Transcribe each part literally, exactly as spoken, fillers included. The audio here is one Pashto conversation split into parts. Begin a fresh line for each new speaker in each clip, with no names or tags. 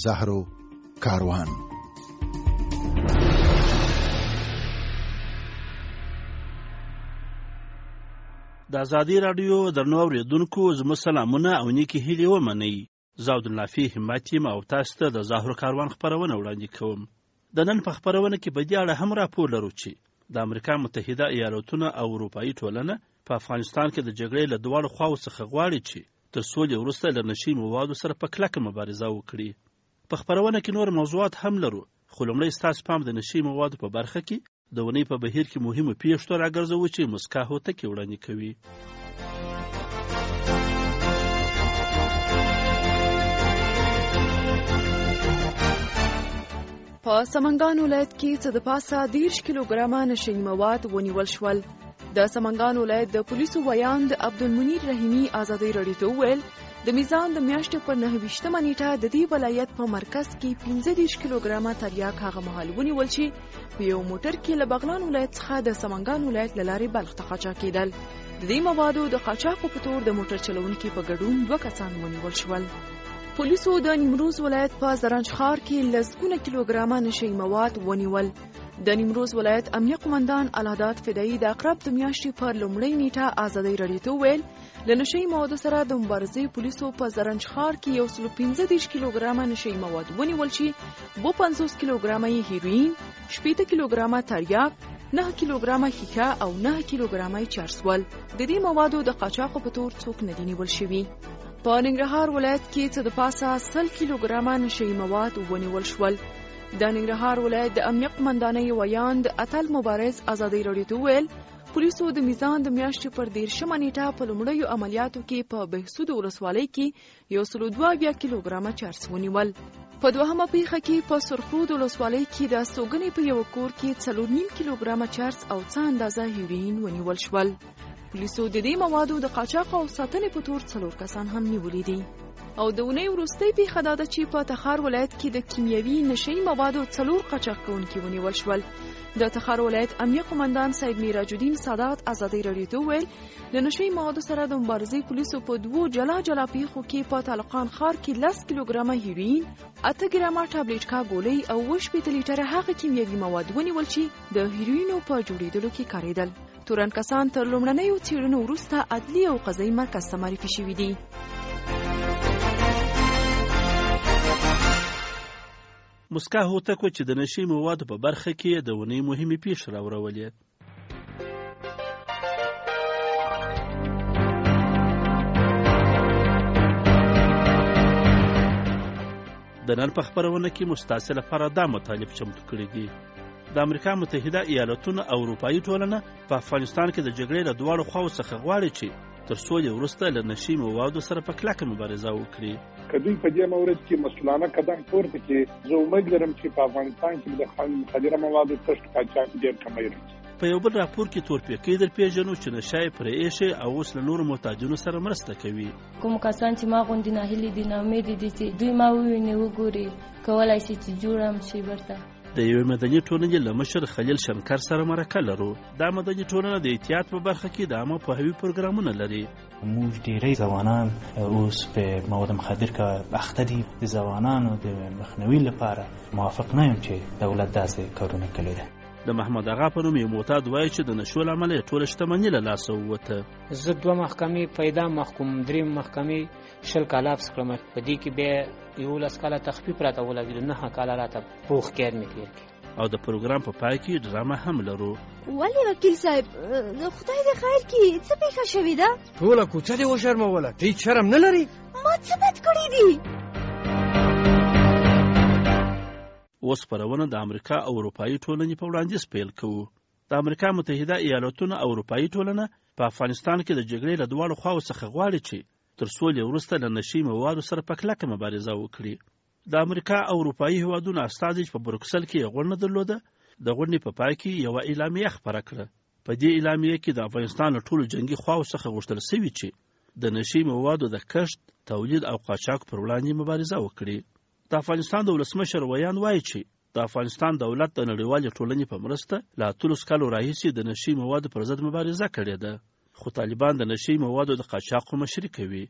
زهرو کاروان.
د ازادي راډیو درنو اوریدونکو زموږ سلامونه او نیکی هیلې ومنئ. زه عبدالنافع همت یم او تاسو ته د زهرو کاروان خپرونه وړاندې کوم. د نن په خپرونه کې په دې اړه هم راپور لرو چې د امریکا متحده ایالاتونه او اروپایي ټولنه په افغانستان کې د جګړې له دواړو خواو څخه غواړي چې تر سولې وروسته له نشي موادو سره په کلکه مبارزه وکړي. په خپرونه کې نور موضوعات هم لرو، خو لومړی ستاسو پام د نشي موادو په برخه کې د ونې په بهیر کې مهمو پیښو ته راګرځوو چې مسکا هوتکي وړاندې کوي.
په سمنګان ولایت کې څه د پاسه دېرش کیلوګرامه نشي مواد ونیول شول. د سمنګان ولایت د پولیسو ویان د عبدالمنیر رحیمي ازادي راډیو ته وویل د میزان د میاشتې پر نهه ویشتمه نیټه د دې ولایت په مرکز کې پنځه دېرش کیلوګرامه تریاک هغه مهال ونیول چې په یو موټر کې له بغلان ولایت څخه د سمنګان ولایت له لارې بلخ ته قاچاق کېدل. د دې موادو د قاچاقو په تور د موټر چلونکي په ګډون دوه کسان ونیول شول. پولیسو د نیمروز ولایت په زرنج ښار کې لسګونه کیلوګرامه نشي مواد ونیول. د نیمروز ولایت امنیه قومندان الهداد فدایي د اقرب د میاشتې پر لومړۍ نیټه ازادي راډیو ته وویل له نشي موادو سره د مبارزې پولیسو په زرنج ښار کې یو سل پنځه دېرش کیلوګرامه نشي مواد ونیول چې اووه پنځوس کیلوګرامه یې هیروین، شپېته کیلوګرامه تریاک، نهه کیلوګرامه ښیښه او نهه کیلوګرامه یې چرس ول. د دې موادو د قاچاقو په تور څوک نه دي نیول شوي. په ننګرهار ولایت کې څه د پاسه سل کیلوګرامه نشي مواد ونیول شول. د ننګرهار ولایت د امنیه قومندانۍ ویان د اتل مبارز ازادي راډیو ته وویل پولیسو د میزان د میاشتې پر دېرشمه نیټه په لومړیو عملیاتو کې په بهسود ولسوالۍ کې یو سل دوه اویا کیلوګرامه چرس ونیول. په دوهمه پیښه کې په سرخرود ولسوالۍ کې د استوګنې په یو کور کې څلور نیم کیلوګرامه چرس او څه اندازه هیروین ونیول شول. پولیسو د دې موادو د قاچاق او ساتنې په تور څلور کسان هم نیولي دي. او د اونۍ وروستۍ پیښه دا ده چې په تخار ولایت کې د کیمیاوي نشي موادو څلور قاچاق کوونکي ونیول شول. د تخار ولایت امنیه قومندان سید میراج الدین سادات ازادي راډیو ته وویل د نشي موادو سره د مبارزې پولیسو په دوو جلا جلا پیښو کې په طالقان ښار کې لس کیلوګرامه هیروین، اته ګرامه ټابلیټکا ګولۍ او اوه شپېته لیټره هغه کیمیاوي مواد ونیول چې د هیروینو په جوړېدلو کې کارېدل. تورن کسان تر لومړنیو څېړنو وروسته عدلي او قضایي مرکز ته معرفي شوي دي.
مسکا هوتکو چې د نشي موادو په برخه کې د ونې مهمې پیښې راورولې. د نن په خپرونه کې مستاسې لپاره دا مطالب چمتو کړي دي. د امریکا متحده ایالاتونه او اروپایي ټولنه په افغانستان کې د جګړې له دواړو خواو څخه غواړي چې تر سولې وروسته له نشي موادو سره په کلکه مبارزه وکړي.
که دوی په دې مورد کې مسؤلانه قدم پورته کړي، زه امید لرم چې په افغانستان کې د مخدره موادو کښت قاچاق ډېر کمی راځي.
په یو بل راپور کې تورپیکۍ در پیژنو چې نشه یې پرې ایښې او اوس له نورو محتاجینو سره مرسته کوي.
کوم کسان چې ما غوندې ناهیلي دي، ناامیدې دي چې دوی ما وویني وګوري، کولی شي چې جوړم شي ورته.
د یوې مدني ټولنې له مشر خلیل شنکر سره مرکه لرو. دا مدني ټولنه د احتیاط په برخه کې د عامه پوهاوي پروګرامونه لري.
موږ ډېری ځوانان اوس په مواد مخدر کې اخته دي. د ځوانانو د مخنیوي لپاره موافق نه یم چې دولت داسې کارونه کړي دي.
د محمد اغا په نوم یو معتاد وایي چې د نشو له امله ټوله شتمني له لاسه ووته.
زه دوه محکمې پیدا محکوم، دریم محکمې شل کاله حبس کړم. په دې کې بیا یولس کاله تخفیف راته ولګېد، نهه کاله راته پوخ قید مې تېر کړ.
او د پروګرام په پای کې ډرامه هم لرو.
ولې وکیل صاحب، خدای دې خیر کړي، څه پیښه شوې ده؟
ټوله کوڅه دې وشرموله، ته هېڅ شرم نه لرې؟
ما څه بد کړي دي؟
اوس خپرونه د امریکا او اروپایي ټولنې په وړاندیز پیل کوو. د امریکا متحده ایالاتونه او اروپایي ټولنه په افغانستان کې د جګړې له دواړو خواو څخه غواړي چې تر سولې وروسته له نشي موادو سره په کلکه مبارزه وکړي. د امریکا او اروپایي هیوادونو استازي په بروکسل کې غونډه درلوده. د غونډې په پای کې یوه اعلامیه خپره کړه. په دې اعلامیه کې د افغانستان له ټولو جنګي خواو څخه غوښتل شوي چې د نشي موادو د کښت، تولید او قاچاق پر وړاندې مبارزه وکړي. د افغانستان د ولسمشر ویان وایي چې د افغانستان دولت د نړیوالې ټولنې په مرسته له اتلس کالو راهیسې د نشي موادو پر ضد مبارزه کړې ده. خو طالبان د نشي موادو د قاچاق مشري کوي.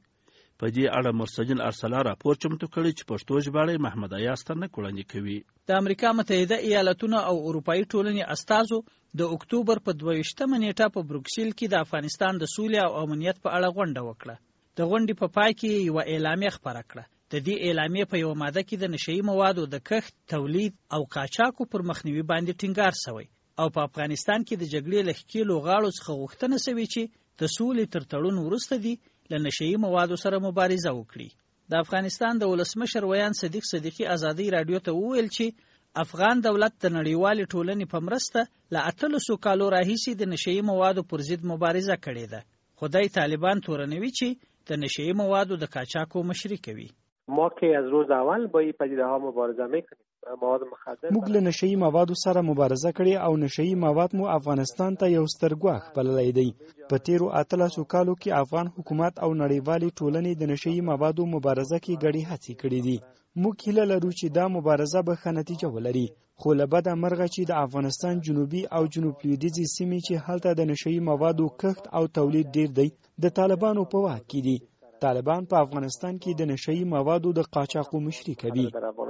په دې اړه مرسجین ارسلا راپور چمتو کړی چې پښتو ژباړی محمد ایاز ترنک وړاندې کوي.
د امریکا متحده ایالتونو او اروپایي ټولنې استازو د اکتوبر په دوه ویشتمه نیټه په بروکسل کې د افغانستان د سولې او امنیت په اړه غونډه وکړه. د غونډې په پای کې یوه اعلامیه خپره کړه. د دې اعلامیې په یوه ماده کې د نشهیي موادو د کښت، تولید او قاچاقو پر مخنیوي باندې ټینګار شوی او په افغانستان کې د جګړې له ښکېلو غاړو څخه غوښتنه شوې چې د سولې تر تړون وروسته دي له نشهیي موادو سره مبارزه وکړي. د افغانستان د ولسمشر ویان صدیق صدیقي ازادۍ راډیو ته وویل چې افغان دولت د نړیوالې ټولنې په مرسته له اتلسو کالو راهیسې د نشهیي موادو پر ضد مبارزه کړې ده. خدای طالبان تورنوي چې د نشهیي موادو د قاچاقو مشري کوي.
ما که از روز اول با این پدیده ها مبارزه میکنیم. مواد مخدر
موږ له نشهیي موادو سره مبارزه کړې او نشهیي مواد مو افغانستان ته یو ستر ګواښ بللی دی. په تیرو اتلسو کالو کې افغان حکومت او نړیوالې ټولنې د نشهیي موادو مبارزه کې ګډې هڅې کړې دي. موږ هیله لرو چې دا مبارزه به ښه نتیجه ولري، خو له بده مرغه چې د افغانستان جنوبي او جنوب لویدیځې سیمې چې هلته د نشهیي موادو کښت او تولید ډیر دی د طالبانو په واک کې دي. طالبان په افغانستان کې د نشهیي موادو د قاچاقو مشري کوي.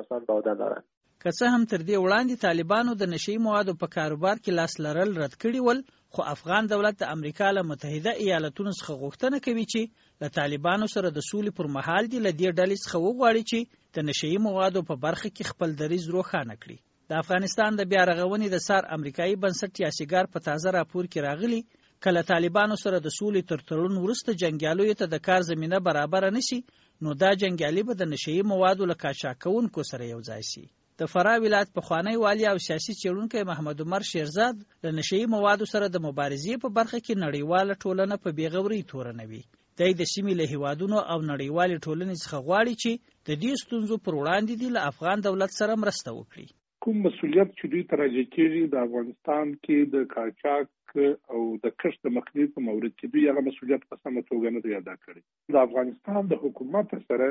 که څه هم تر دې وړاندې طالبانو د نشهیي موادو په کاروبار کې لاس لرل رد کړي ول، خو افغان دولت د امریکا له متحده ایالتونو څخه غوښتنه کوي چې له طالبانو سره د سولې پر مهال دې له دې ډلې څخه وغواړي چې د نشهیي موادو په برخه کې خپل دریځ روښانه کړي. د افغانستان د بیا رغونې د سار امریکایي بنسټ یاسیګار په تازه راپور کې راغلي کله طالبانو سره د سولې تر تړون وروسته جنګیالیو ته د کار زمینه برابر نشي، نو دا جنګیالي به د نشهیي موادو له قاچاقونکو سره یو ځای شي. د فراه ولایت پخوانی والی او سیاسي څېړونکی محمد عمر شیرزاد له نشهیي موادو سره د مبارزې په برخه کې نړیواله ټولنه په بېغورۍ تورنوي. دی د سیمې له هیوادونو او نړیوالې ټولنې څخه غواړي چې د دې ستونزو پر وړاندې دې له افغان دولت سره مرسته وکړي.
کوم مسؤلیت چې دوی ته راجع کېږي د افغانستان کې د قاچاق او د کښت د مخنیوي په مورد کې دوی هغه مسؤلیت په سمه توګه نه دی ادا کړی. د افغانستان د حکومت سره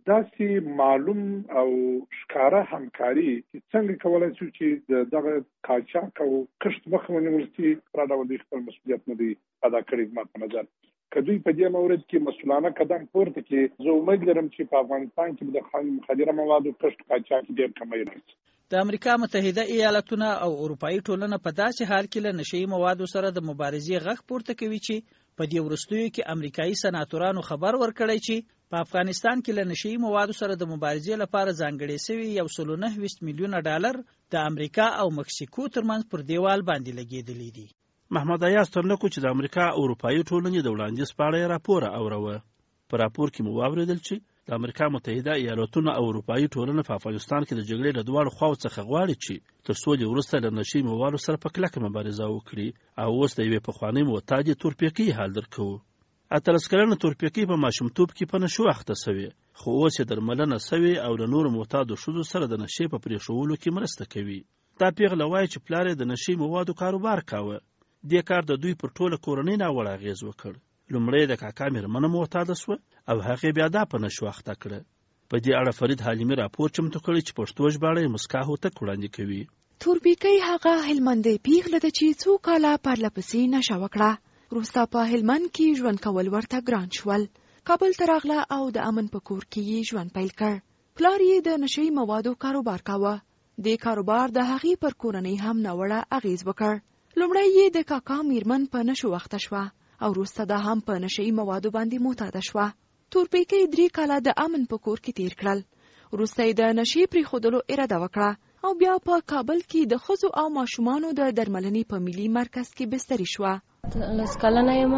داسې معلوم او ښکاره همکاري چې څنګه کولی شو چې دغه قاچاق او کښت مخه ونیول شي، را ډول دوی خپل مسؤلیت نه دی ادا کړی. زما په نظر که دوی په دې مورد کې مسؤلانه قدم پورته کړي، زه امید لرم چې په افغانستان کې د مخدره موادو کښت قاچاق ډېر کمی راشي.
د امریکا متحده ایالتونه او اروپایي ټولنه په داسې حال کې له نشهیي موادو سره د مبارزې غږ پورته کوي چې په دې وروستیو کې امریکایي سناتورانو خبر ورکړی چې په افغانستان کې له نشهیي موادو سره د مبارزې لپاره ځانګړې شوي یو سل نهه ویشت میلیونه ډالر د امریکا او مکسیکو ترمنځ پر دیوال باندې لګېدلي دي.
محمد ایاز ترنکو چې د امریکا او اروپایي ټولنې د وړاندیز په اړه راپور اوروه. په راپور کې مو واورېدل چې د امریکا متحده ایالتونو او اروپایي ټولنه په افغانستان کې د جګړې له دواړو خواو څخه غواړي چې تر څو دې وروسته له نشهیي موادو سره په کلکه مبارزه وکړي او اوس د یوې پخوانۍ معتادې تورپیکۍ حال درکوو. اتلس کلنه تورپیکۍ په ماشومتوب کې په نشو اخته سوې، خو اوس یې درملنه سوې او له نورو معتادو ښځو سره د نشې په پرېښولو کې مرسته کوي. دا پیغله وایي چې پلار یې د نشهیي موادو کاروبار کاوه. دې کار د دوی پر ټوله کورنۍ ناوړه اغېز وکړ. لومړی د کاکا مېرمنه معتاده سوه او هغې بیا دا په نشو اخته کړه. په دې اړه فرید حلیمي راپور چمتو کړی چې پښتو ژباړی مسکا هوتک وړاندې کوي.
تورپیکۍ هغه هلمندۍ پیغله ده چې څو کاله پرله پسې نشه وکړه. وروسته په هلمند کې ژوند کول ورته ګران شول. کابل ته راغله او د امن په کور کې یې ژوند پیل کړ. پلار یې د نشهیي موادو کاروبار کاوه. دې کاروبار د هغې پر کورنۍ هم ناوړه اغېز وکړ. لومړی یې د کاکا مېرمن په نشو اخته شوه او وروسته دا هم په نشهیي موادو باندې معتاده شوه. تورپیکۍ درې کاله د امن په کور کې تیر کړل. وروسته یې د نشې پرېښودلو اراده وکړه او بیا په کابل کې د ښځو او ماشومانو د درملنې په ملي مرکز کې بستري شوه.
لس کلنه یم،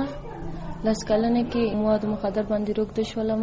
لس کلنه کې مواد مخدر باندې روږده شولم.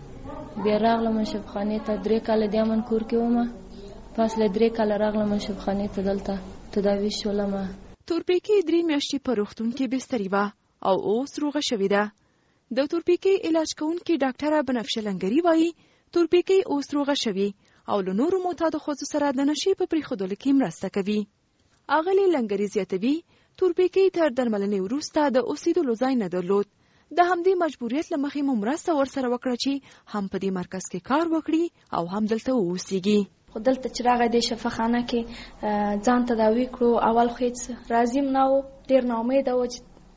بیا راغلم شفاخانې ته، درې کاله د امن کور کې وم. پس له درې کاله راغلم شفاخانې ته، دلته تداوي شولم.
تورپیکۍ درې میاشتې په روغتون کې بستري وه او اوس روغه شوې ده. د تورپیکۍ علاج کوونکې ډاکټره بنفشه لنګري وایي تورپیکۍ اوس روغه شوې او له نورو معتادو ښځو سره د نشې په پرېښودلو کې مرسته کوي. اغلې لنګري زیاتوي تورپیکۍ تر درملنې وروسته د اوسېدلو ځای نه درلود. د همدې مجبوریت له مخې مو مرسته ورسره وکړه چې هم په دې مرکز کې کار وکړي او هم دلته واوسېږي.
خو دلته چې راغی د شفاخانه کې ځان تداوي کړو، اول خو هېڅ راضي نه و، ډېر ناامیده و چې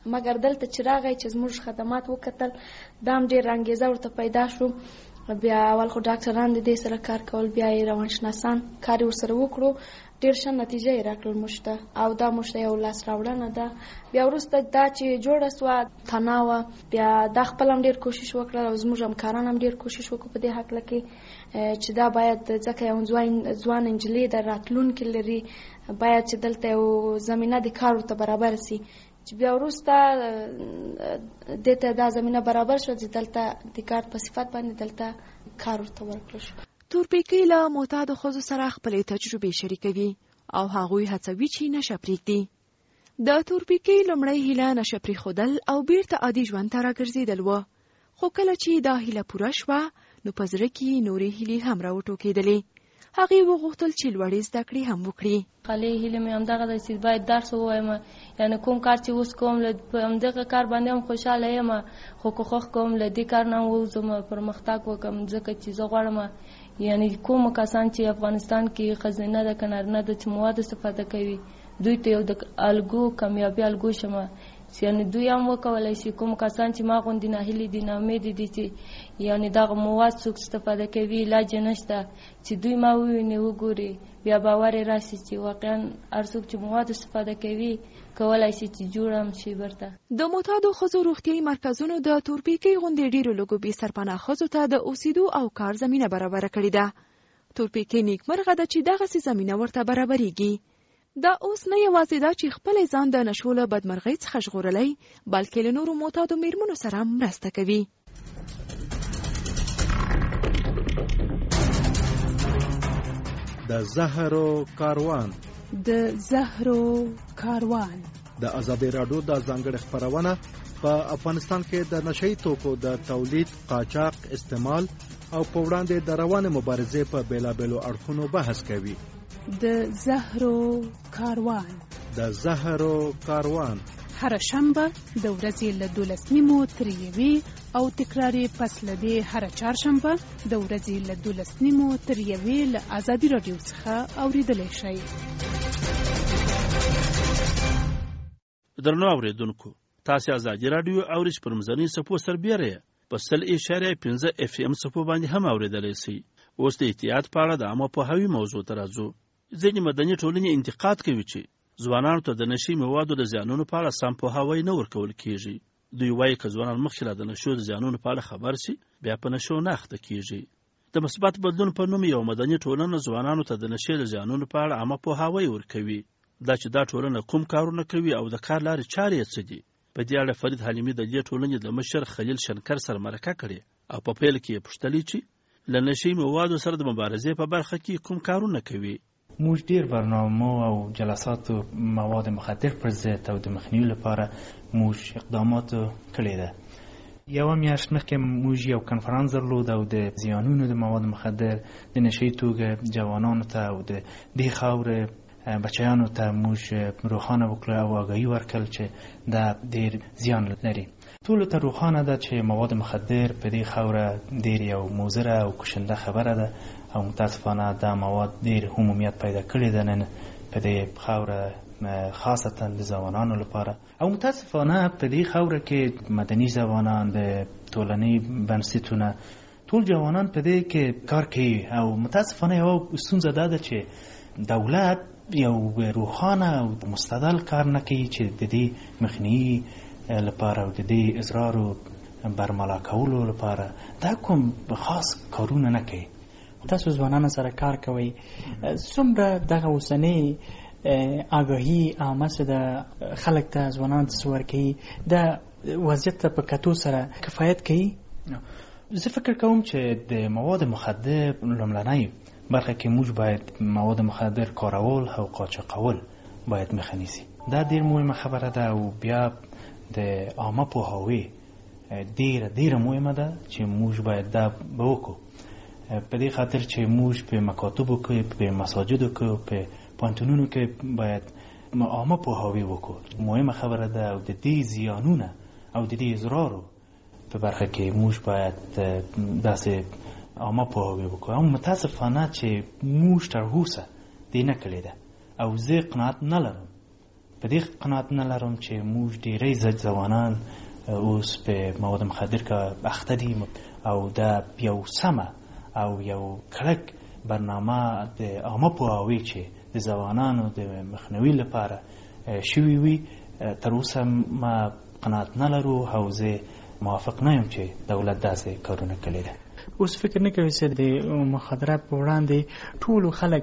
مګر دلته چې راغی چې زموږ خدمات وکتل دا هم ډېر انګېزه ورته پیدا شو. بیا اول خو ډاکټران د دې سره کار کول، بیا یې روانشناسان کار یې ورسره وکړو، ډېر ښه نتیجه یې راکړل موږ ته، او دا موږ ته یو لاس راوړنه ده. بیا وروسته دا چې جوړه سوه تنه وه، بیا دا خپل هم ډېر کوشش وکړل او زموږ همکاران هم ډېر کوشش وکړو په دې هکله کې چې دا باید ځکه یو ځوان نجلۍ د راتلونکي لري، باید چې دلته یو زمینه د کار ورته برابر سي. چې بیا وروسته دې ته دا زمینه برابر شوه چې دلته د کار په صفت باندې دلته کار ورته ورکړل شو.
تورپیکۍ له معتادو ښځو سره خپلې تجربې شریکوي او هغوی هڅوي چې نشه پرېږدي. د تورپیکۍ لومړۍ هیله نشه پرېښودل او بیرته عادي ژوند ته راګرځېدل وه، خو کله چې دا هیله پوره شوه نو په زړه کې نورې هیلې هم راوټوکېدلې. هغې وغوښتل چې لوړې زده کړې هم وکړي.
خالي هیله مې همدغه ده چې باید درس ووایم، یعنې کوم کار چې اوس کوم په همدغه کار باندې هم خوشحاله یم، خو کوښښ کوم له دې کار نه ووځم، پرمختګ وکړم، ځکه چې زه غواړم یعنې کوم کسان چې افغانستان کې ښځینه ده که نارینه ده چې مواد استفاده کوي دوی ته یو د الګو کامیابي الګو شمه، یعنې دوی هم وکولی شي. کوم کسان چې ما غوندې ناهیلي دي، ناامیدې دي چې یعنې دغه مواد څوک استفاده کوي، علاج یې نشته، چې دوی ما وویني وګوري، بیا باور یې راشي چې واقعا هر څوک چې مواد استفاده کوي کولای شي چې جوړ هم شي. برته
د معتادو ښځو روغتیایي مرکزونو د تورپیکۍ غوندې ډېرو لږو بې سرپناه ښځو ته د اوسېدو او کار زمینه برابره کړې ده. تورپیکۍ نیکمرغه ده چې دغسې زمینه ورته برابریږي. دا اوس نه یوازې ده چې خپل ځان د نشو له بدمرغۍ څخه ژغورلی، بلکې له نورو معتادو میرمنو سره مرسته کوي.
د زهرو کاروان
د زهرو کاروان
د ازادي راډیو د ځانګړي خپرونه په افغانستان کې د نشئی توکو د تولید، قاچاق، استعمال او په وړاندې د روانې مبارزې په بیلابیلو اړخونو بحث کوي.
د زهرو کاروان
د زهرو کاروان
هر شنبه د ورځې له دولس نیمو تر یوې او تکراري پس له دې هر چهارشنبه د ورځې له دولس نیمو تر یوې له ازادي راډیو څخه اوریدلی شئ.
درنو اوریدونکو، تاسو ازادي راډیو اورئ پر مزنی صفو سربېره په سل اشاریه پنځه اف ام صفو باندې هم اوریدلی شئ. اوس د احتیاط په اړه د عامه پوهاوي موضوع ته راځو. ځینې مدني ټولنې انتقاد کوي چې ځوانانو ته د نشي موادو د زیانونو په اړه سم پوهاوی نه ورکول کیږي. دوی وایي که ځوانان مخکې له د نشو د زیانونو په اړه خبر شي بیا په نشو نه اخته کیږي. د مثبت بدلون په نوم یو مدني ټولنه ځوانانو ته د نشي د زیانونو په اړه عامه پوهاوی ورکوي. دا چې دا ټولنه کوم کارونه کوي او د کار لارې چارې یې څه دي. په دې اړه فرید حلیمي د دې ټولنې د مشر خلیل شنکر سره مرکه کړې او په پیل کې یې پوښتلې چې له نشي موادو سره د مبارزې په برخه کې کوم کارونه کوي.
موږ ډیر برنامه او جلسات مواد مخدر پر ضد او د مخنیوي لپاره موږ اقدامات کړي دي. یو میاشت مخکې موږ یو کنفرانس درلود او د زیانونو د مواد مخدر د نشي توګه جوانانو ته او د دې خاورې بچیانو ته موږ روښانه وکړو او آګاهي ورکړل چې دا ډیر زیان لري. ټولو ته روښانه ده چې مواد مخدر په دې خاوره ډیر یو مضره او کشنده خبره ده او متاسفانه دا مواد ډیر عمومیت پیدا کړی ده نن په دې خاوره، خاصتا د ځوانانو لپاره. او متاسفانه په دې خاوره کې مدني ځوانان، د ټولنې بنسټونه، ټول جوانان په دې کې کار کوي. او متاسفانه یو ستونزه دا ده چې دولت یو روښانه او مستدل کار نه کوي چې د دې مخنیوي لپاره او د دې اضرار او برملا کولو لپاره دا کوم خاص کارونه نه کوي.
تاسو ځوانانو سره کار کوئ، څومره دغه اوسنۍ آګاهي عامه څه ده، خلک ته ځوانانو ته څه ورکوي، دا وضعیت ته په کتو سره کفایت کوي؟
زه فکر کوم چې د مواد مخدر لومړنۍ برخه کې موږ باید مواد مخدر کارول او قاچاقول باید مخه نیسي. دا ډیر مهمه خبره ده او بیا د عامه پوهاوی ډیره ډیره مهمه ده چې موږ باید دا وکړو. په دې خاطر چې موږ په مکاتبو کې، په مساجدو کې، په پانتونونو کې باید عامه پوهاوی وکړو. مهمه خبره ده او د دې زیانونه او د دې اضرارو په برخه کې موږ باید داسې عامه پوهاوی وکړو. او متاسفانه چې موږ تر اوسه دې نه کړې ده او زه قناعت نه لرم په دې قناعت نه لرم چې موږ ډېری ځوانان اوس په مواد مخدر کې اخته دي او دا یو سمه او یو کلک برنامه د عامه پوهاوي چې د ځوانانو د مخنیوي لپاره شوي وي تر اوسه ما قناعت نه لرو او زه موافق نه یم چې دولت داسې کارونه کړي ده.
اوس فکر نه کوي چې د مخدرات په وړاندې ټولو خلک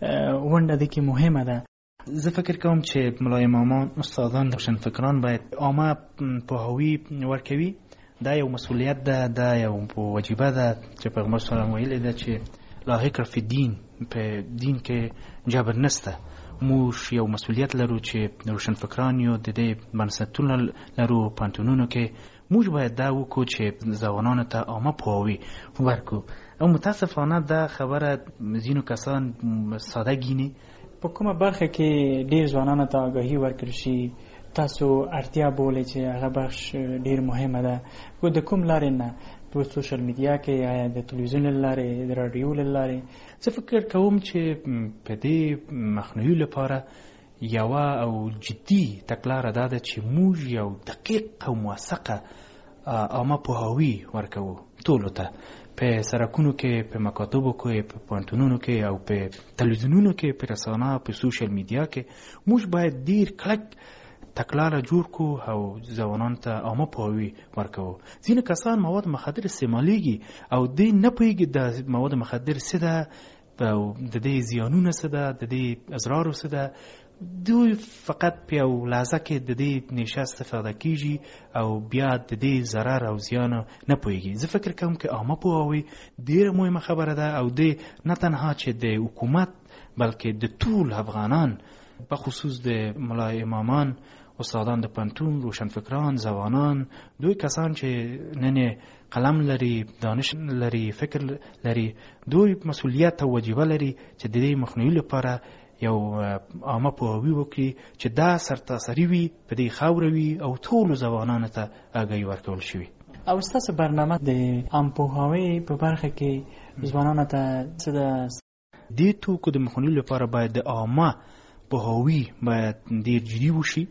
ونډه د کې مهمه ده.
زه فکر کوم چې ملا امامان استادان روشنفکران باید عامه پوهاوي ورکوي. دا یو مسئولیت ده، دا یو واجبه ده چې پیغمبر صلی الله علیه و آله ده چې لا حکر فی دین، په دین کې جبر نسته. موږ یو مسئولیت لرو چې روشنفکران یو د دې بنسټونه لرو پانتونونو کې موږ باید دا وکړو چې ځوانانو ته عامه پوهاوي ورکړو. او متاسفانه دا خبره ځینو کسان ساده ګیني.
په کومه برخه کې ډیر ځوانانو ته آگاهي ورکړل شي تاسو اړتیا بولئ چې هغه بخش ډیر مهمه ده؟ خو د کوم لارې نه؟ په سوشل میډیا کې یا د تلویزیون له لارې، د راډیو له لارې؟
زه فکر کوم چې په دې مخنیوي لپاره یوه او جدي تګلاره دا ده چې موږ یو دقیق او موثقه عامه پوهاوي ورکوو ټولو ته، په سرکونو کې، په مکاتبو کې، په پوهنتونونو کې او په تلویزیونونو کې، په رسانه، په سوشل میډیا کې موږ باید ډیر کلک تګلاره جوړ کړو او ځوانانو ته عامه پوهاوي ورکوو. ځینې کسان مواد مخدر استعمالیږي او دوی نه پوهېږي د مواد مخدر څه ده او د دې زیانونه څه ده، د دې اضرارو څه ده. دوی فقط په یو لحظه کې د دې نشه استفاده کیږي او بیا د دې ضرر او زیان نه پوهېږي. زه فکر کوم چې عامه پوهاوي ډېره مهمه خبره ده او دې نه تنها چې د حکومت بلکې د ټول افغانان په خصوص د ملا امامان، استادان د پنتون، روشنفکران، ځوانان، دوی کسان چې نن قلم لري، دانش لري، فکر لري، دوی مسئولیت او وجیبه لري چې د دې مخنیوي لپاره یو عامه پوهاوي وکړي چې دا سرتاسري وي، په دې خاوره وي او ټولو ځوانانو ته آګاهي ورکول شوي.
او ستاسو برنامه د عام پوهاوي په برخه کې ځوانانو ته څه ده؟
دې توکو د مخنیوي لپاره باید د عامه پوهاوي باید ډېر جدي وشي.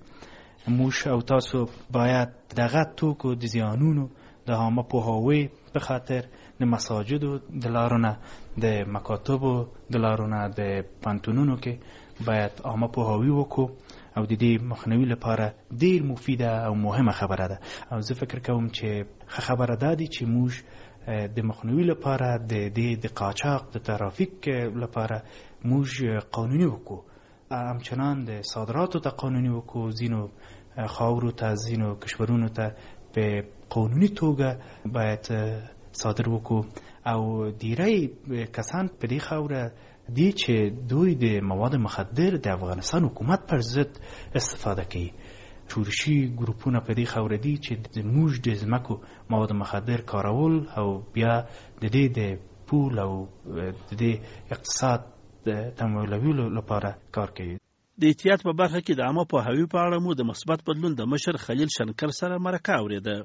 موږ او تاسو باید دغه توکو د زیانونو د عامه پوهاوي په خاطر د مساجدو د لارو نه، د مکاتبو د لارو نه، د پانتونونو کې باید عامه پوهاوي وکړو او د دې مخنیوي لپاره ډېر مفیده او مهمه خبره ده. او زه فکر کوم چې خبره دا دی چې موږ د مخنیوي لپاره د دې د قاچاق د ترافیک لپاره موږ قانوني وکړو، همچنان د صادراتو ته قانوني وکړو، ځینو خاورو ته، ځینو کشورونو ته په قانوني توګه باید صادر وکړو. او ډیری کسان په دې خاوره دي چې دوی د مواد مخدر د افغانستان حکومت پر ضد استفاده کوي. شورشي ګروپونه په دې خاوره دي چې موږ د ځمکو مواد مخدر کارول او بیا د دې د پول او د دې اقتصاد د تمویلولو لپاره کار کوي.
د احتیاط په برخه کې د عامه پوهاوي په اړه مو د مثبت بدلون د مشر خلیل شنکر سره مرکه اورېده.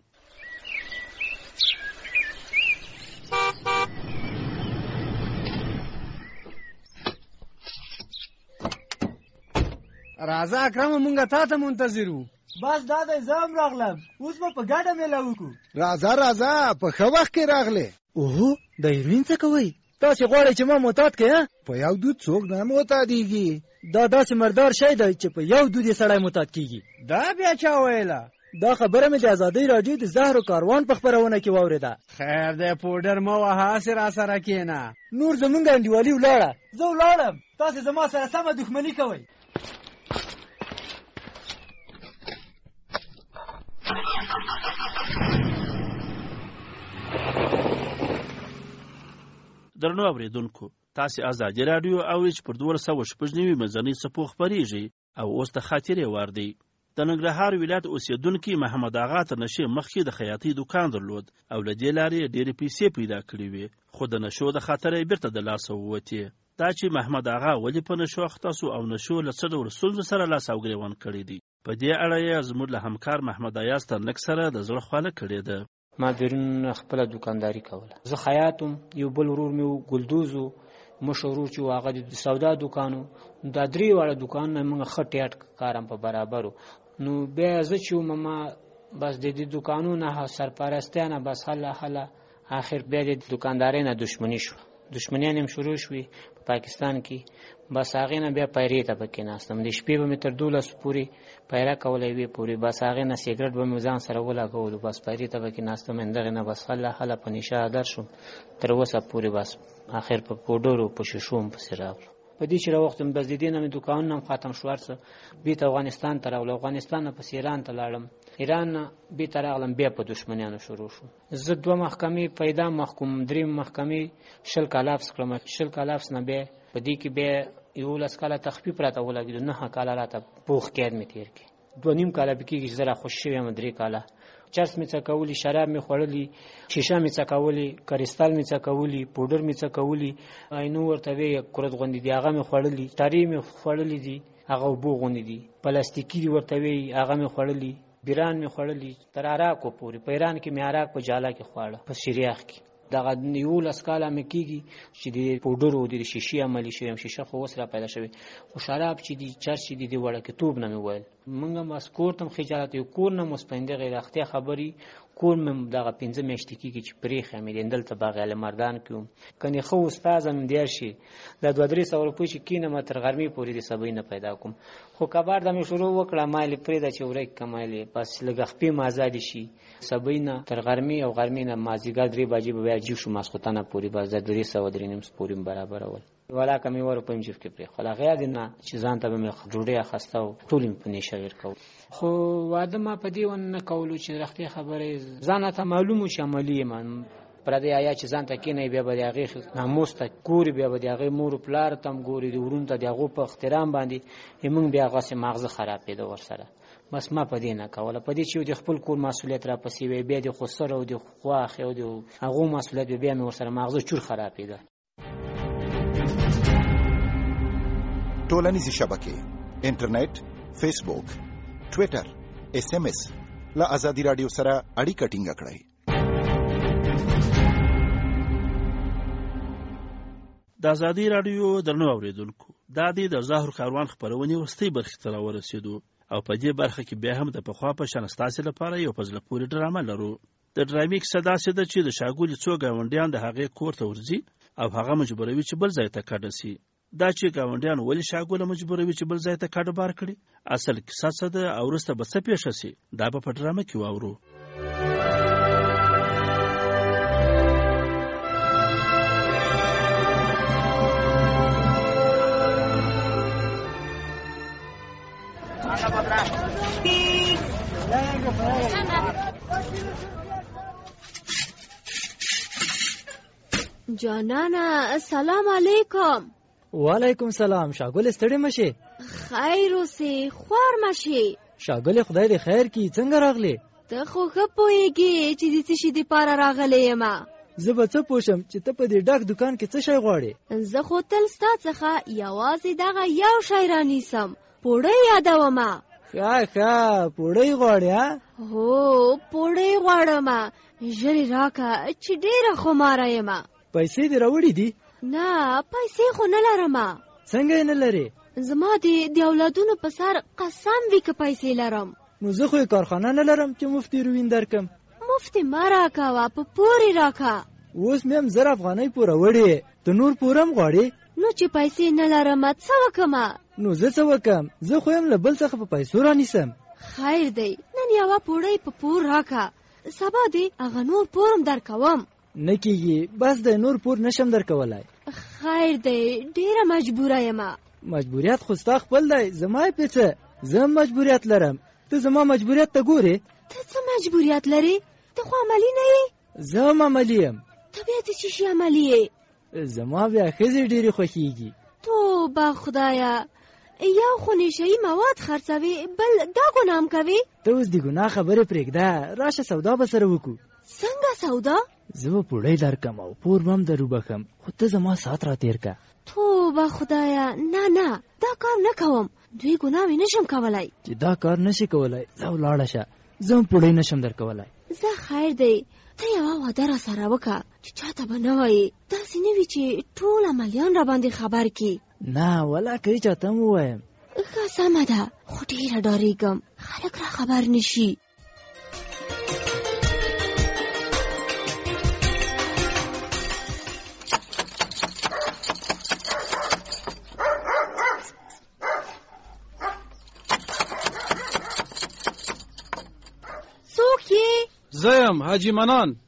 راځه اکرم، مونږه تا ته منتظر وو.
بس دا د زم راغلم، اوس به په ګډه میله وکړو.
راځه راځه، په ښه وخت کې راغلې.
اوهو، د هیروین څه کوئ؟ تاسې غواړئ چې ما معتاد کړئ؟
په یو دود څوک نه معتادېږي.
دا داسې مردار شی دی چې په یو دود یې سړی معتاد کېږي.
دا بیا چا ویله؟
دا خبره مې د ازادۍ راډیو د زهرو کاروان په خپرونه کې واورېده.
خیر دی، پوډر مه وهه، هسې راسره کښېنه.
نور زمونږ انډیوالي ولاړه. زه ولاړم، تاسې زما سره سمه دښمني کوئ.
درنو اوریدونکو، تاسې ازادي راډیو اورئ چې پر دولس سوه شپږ نوي منځنۍ څپو خپرېږي او اوس د خاطرې وار دی. د ننګرهار ولایت اوسېدونکي محمد آغا تر نشې مخکې د خیاطۍ دوکان درلود او له دې لارې ډېرې پیسې پیدا کړې وې، خو د نشو د خاطره یې بېرته د لاسه ووتې. دا چې محمد آغا ولې په نشو اخته سو او نشو له څه ډول ستونزو سره لاس او ګرېوان کړی دی، په دې اړه یې زموږ له همکار محمد ایاز ترنک سره د زړه خواله کړې ده.
ما بیرون خپله دوکانداري کوله. زه خیاط وم، یو بل ورور مې و ګلدوز و، مشر ورور چې هغه د سودا دکانو دا درې واړه دکانونه موږ ښه ټیټ کارم په برابرو. نو بیا زه چې ومه بس د دې دکانونو سرپرستیانه بس حاله حاله آخر بیا د دکاندارۍ نه دشمني شوه. دشمنیان هم شروع شوې په پاکستان کې. بس هغې نه بیا پیرې ته پکې ناستم. د شپې به مې تر دولس پورې پیره کولی وې پورې. بس هغې نه سګرټ به مې ځان سره ولګولو. بس پیرې ته پکې ناستم. همدغې نه بس هله هله په نشه عادت شوم تر اوسه پورې. بس آخر په پوډرو په شیشو هم پسې راغلو. په دې چې راوختم بس د دې نه مې دوکانونه هم ختم شو. هر څه بېرته افغانستان ته راغلو. افغانستان نه پسې ایران ته لاړم. ایران نه بېرته راغلم. بیا په دشمنیانو شروع شو. زه دوه محکمې پیدا محکوم، درېیم محکمې شل کاله حبس کړم. شل کاله حبس نه بیا په دې کې بیا یولس کاله تخفیف راته ولګېدو. نهه کاله راته پوخ قید مې تېر کړې. دوه نیم کاله به کېږي چې زه راخوش شوی یم. درې کاله چرس مې څکولي، شراب مې خوړلي، شیشه مې څکولي، کریستال مې څکولي، پوډر مې څکولي، عینو ورته وی کورت غوندې دي هغه مې خوړلي، ټارې مې خوړلي دي هغه اوبو غوندې دي، پلاستیکي دي ورته وی هغه مې خوړلي، بیران مې خوړلي تر عراقو پورې. په ایران کې مې عراق په جاله کې خواړه، په شریاخ کې. دغه یولس کاله مې کېږي چې د پوډرو د شیشې عملي شوی یم. شیشه خو اوس را پیدا شوې، خو شراب چې دي چرس چې دي د وړکتوب نه مې ویل. موږ هم بس کور ته هم خجالت یو کور نه مو سپندغې رښتیا خبرې کور مې دغه پنځه میاشتې کېږي چې پرېښی مې دی. دلته باغ مردان کې وم. کنې ښه استاد هم دیر شي دا دوه درې سوه روپۍ چې کېنم تر غرمې پورې د سبۍ نه پیدا کوم. خو کبار ته مې شروع وکړه مایلې پرېږده چې ورک که مایلې بس لږ خپې مې ازادې شي. سبۍ نه تر غرمې او غرمې نه مازدیګر درې بجې به بیا جیب شو ماسخوتنه پورې بس د درې سوه درې نیم پورې مې برابرول. ولا که مې ور روپۍ مې جیب کې پرېښول. هغې یادې نه چې ځان ته به مې ډوډۍ اخسته او ټول مې په نیشه ویر کول. خو واده ما په دې ونه کولو چې رښتیا خبرې ځان ته معلوم و چې عملي یم. پردی آیا چې ځان ته کېنئ بیا به د هغې ناموس ته ګوري، بیا به د هغې مور و پلار ته هم ګوري، د ورونو ته د هغو په احترام باندې موږ بیا هغسې ماغزه خرابېده ورسره. بس ما په دې نه کوله. په دې چې د خپل کور مسؤلیت را پسې وی بیا د خسر او د خواښې او د هغو مسؤلیت بیا مې ورسره ماغزه چور خرابېده.
ټولنیزې شبکې، انټرنیټ، فیسبوک، ټویټر، اس ام اس له ازادي راډیو سره اړیکه ټینګه کړئ.
د ازادي راډیو درنو اوریدونکو، دا دی د ظاهر کاروان خپرونې وروستۍ برخې ته راورسېدو او په دې برخه کې بیا هم د پخوا په شان ستاسې لپاره یو په زړه پورې ډرامه لرو. د ډرامې کیسه داسې ده چې د شاګولي څو ګاونډیان د هغې کور ته ورځي او هغه مجبوروي چې بل ځای ته کډه سي. دا چې ګاونډیان ولې شاګوله مجبوروي چې بل ځای ته کډه بار کړي، اصل کیسه څه ده او وروسته به څه پېښه سي، دا به په ډرامه کې واورو.
جانانا سلام علیکم.
وعلیکم سلام. شاګل ستړي مشي؟
خیر اوسې، خوار مشي.
شاګل خدای دې خیر کی، څنګه راغلی؟
ته خو ښه پوهېږې چې د څه شي دپاره راغلی یم.
زه به څه پوښم چې ته په دې ډک دکان کې څه شی غواړې؟
زه خو تل ستا څخه یوازې دغه یو شی رانیسم، پوړۍ یادوم.
ښه ښه پوړۍ غواړې؟
هو پوړۍ غواړم. ژر یې راکه چې ډېره خماره یم.
پیسې دې راوړې دي؟
نه پیسې خو نه لرم.
څنګه یې نه لرې؟
زما د اولادونو په سر قسم وي که پیسې لرم.
نو زه خو یې کارخانه نه لرم چې مفت هیروین درکم.
مفت مه راکوه، په پور یې راکه.
اوس مې هم زر افغانۍ پوره وړې، ته نور پور هم غواړې؟
نو چې پیسې نه لرم څه وکړم؟
نو زه څه وکړم؟ زه خو یم له بل څخه په پیسو رانیسم.
خیر دی، نن یوه پوړۍ په پور راکه، سبا دې هغه نور پور هم درکوم.
نه کېږي، بس د نور پور نشم درکولی.
خیر دی، ډېره مجبوره یم.
مجبوریت خو ستا خپل دی، زما یې پیڅه. زه هم مجبوریت لرم، ته زما مجبوریت ته ګورې؟
ته څه مجبوریت لرې؟ ته خو عملي نه یې.
زه هم عملي یم.
ته بیا د څه شي عملي یې؟
زما بیا ښځې ډېرې خوښېږي.
توبه خدایه، یو خو نشهیي مواد خرڅوي، بل دا ګناه هم کوي.
ته اوس د ګناه خبرې پرېږده، راشه سودا به سره وکړو.
څنګه سودا؟
زه به پوړۍ درکم او پور به هم در وبخم، خو ته زما ساعت را تېر که.
توبه خدایه، نه نه دا کار نه کوم، دوی ګناوې نشم کولی.
چې دا کار نشي کولی، زه ولاړه شه، زه هم پوړۍ نشم در کولی.
زه خیر دی ته یوه واده را سره وکړه چې چاته به نه وایې داسې نه وي چې ټول عملیان را باندې خبر کړي.
نه ولا که یې چاته هم ووایم.
ښه سمه ده خو ډېره ډارېږم خلک را خبر نه شي.
زیم حاجی منان.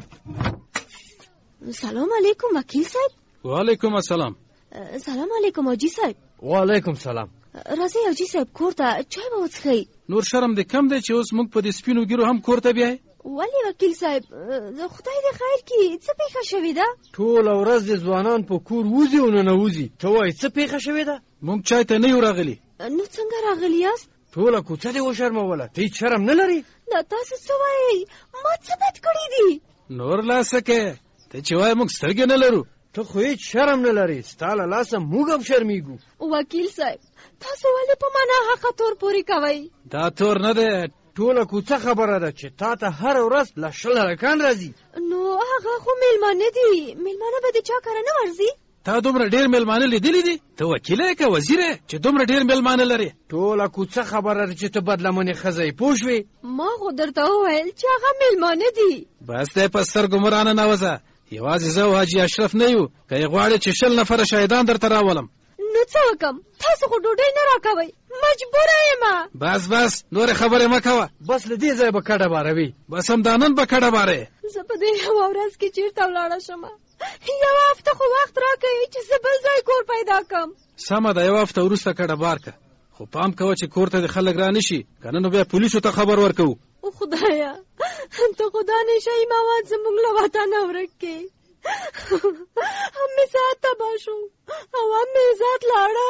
سلام علیکم وکیل صاحب.
وعلیکم السلام.
سلام علیکم حاجی صاحب.
وعلیکم سلام.
راځئ حاجی صاحب کور ته چای به وڅښئ.
نور شرم دې کم دی چې اوس موږ په دې سپینو ګیرو هم کور ته بیایې؟
ولې وکیل صاحب خدای دې خیر کړي څه پېښه شوې ده؟
ټوله ورځ د ځوانان په کور وځي او ننوځي. ته وایې څه پېښه شوې ده؟
موږ چای ته نه یو راغلي.
نو څنګه راغلي یاست؟
ټوله کوڅه دې وشرموله. ته هېڅ شرم نه لرې؟
دا تاسو څه وایئ؟ ما څه بد کړي دي؟
نور لاسه کې ته چې وایې موږ سترګې نه لرو.
ته خو هېڅ شرم نه لرې. ستا له لاسه موږ هم شرمېږو.
وکیل صاحب تاسو ولې په ما ناحقه تور پورې کوئ؟
دا تور نه دی.
ټوله کوڅه خبره ده چې تا ته هره ورځ له شل هلکان راځي.
نو هغه خو مېلمانه دي. مېلمانه به د چا کره نه ورځي؟
تا دومره ډېر مېلمانه لیدلي دي؟ ته وکیل یې که وزیر یې چې دومره ډېر مېلمانه لرې؟
ټوله کوڅه خبره ده چې ته بدلمنې ښځه یې پوه شوې؟
ما خو درته وویل چې هغه مېلمانه دي.
بس دی په سترګو مه رانه نوځه. یوازې زه او حاجي اشرف نه یو. که یې غواړې چې شل نفره شهیدان درته راولم.
نو څه وکم؟ تاسو خو ډوډۍ نه راکوئ. مجبوره یم.
بس بس نورې خبرې مه کوه.
بس له دې ځایه به کډه باروي.
بس همدا نن به کډه بارې.
زه په دې یوه ورځ کې چېرته ولاړه شم؟ یوه هفته خو وخت راکوئ چې زه بل ځای کور پیدا کړم.
سمه ده یوه هفته وروسته کډه بار که. خو پام کوه چې کور ته دې خلک را نه شي که نه نو بیا پولیسو ته خبر ورکوو.
خدایا ته خدا نشهیي مواد زموږ له وطنه ورک کړې. هم مې ساعت تباه شو او هم مې عزت لاړه.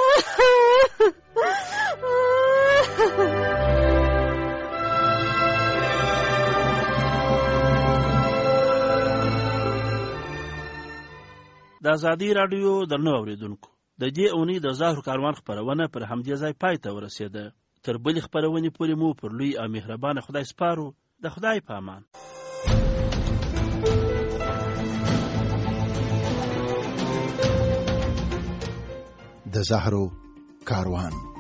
د ازادي راډیو درنو اورېدونکو د دې اونۍ د زهرو کاروان خپرونه پر همدې ځای پای ته ورسېده. تر بلې خپرونې پورې مو پر لوی او مهربانه خدای سپارو. د خدای په امان.
د زهرو کاروان.